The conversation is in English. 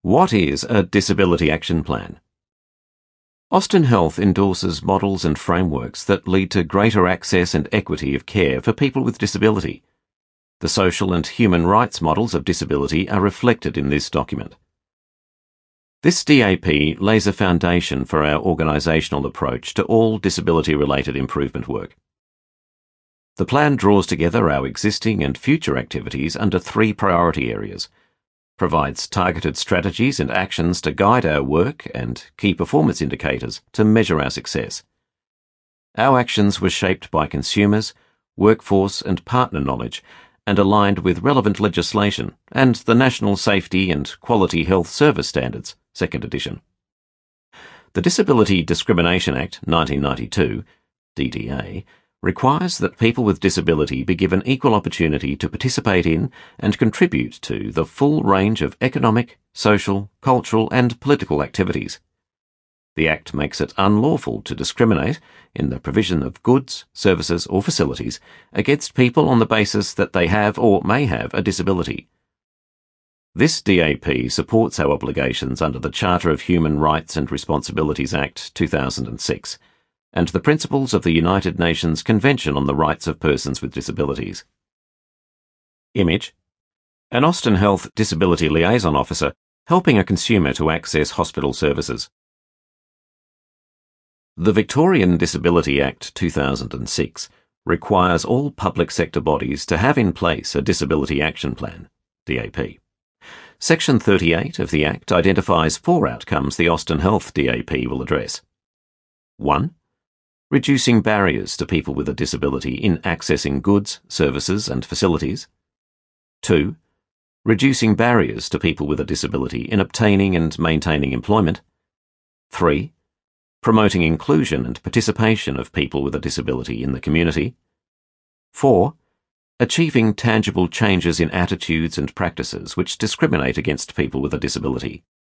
What is a Disability Action Plan? Austin Health endorses models and frameworks that lead to greater access and equity of care for people with disability. The social and human rights models of disability are reflected in this document. This DAP lays a foundation for our organisational approach to all disability-related improvement work. The plan draws together our existing and future activities under 3 priority areas, provides targeted strategies and actions to guide our work and key performance indicators to measure our success. Our actions were shaped by consumers, workforce and partner knowledge and aligned with relevant legislation and the National Safety and Quality Health Service Standards, 2nd edition. The Disability Discrimination Act 1992, DDA, requires that people with disability be given equal opportunity to participate in and contribute to the full range of economic, social, cultural and political activities. The Act makes it unlawful to discriminate in the provision of goods, services or facilities against people on the basis that they have or may have a disability. This DAP supports our obligations under the Charter of Human Rights and Responsibilities Act 2006 and the principles of the United Nations Convention on the Rights of Persons with Disabilities. Image: an Austin Health Disability Liaison Officer helping a consumer to access hospital services. The Victorian Disability Act 2006 requires all public sector bodies to have in place a Disability Action Plan, DAP. Section 38 of the Act identifies 4 outcomes the Austin Health DAP will address. 1. Reducing barriers to people with a disability in accessing goods, services and facilities. 2. Reducing barriers to people with a disability in obtaining and maintaining employment. 3. Promoting inclusion and participation of people with a disability in the community. 4. Achieving tangible changes in attitudes and practices which discriminate against people with a disability.